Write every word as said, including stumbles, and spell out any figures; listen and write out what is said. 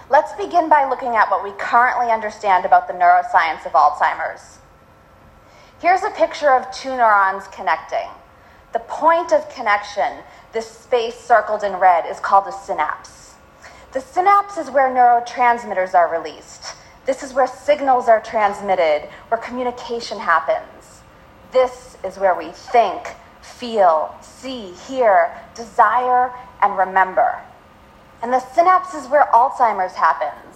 Let's begin by looking at what we currently understand about the neuroscience of Alzheimer's. Here's a picture of two neurons connecting. The point of connection, this space circled in red, is called a synapse. The synapse is where neurotransmitters are released. This is where signals are transmitted, where communication happens. This is where we think, feel, see, hear, desire, and remember. And the synapse is where Alzheimer's happens.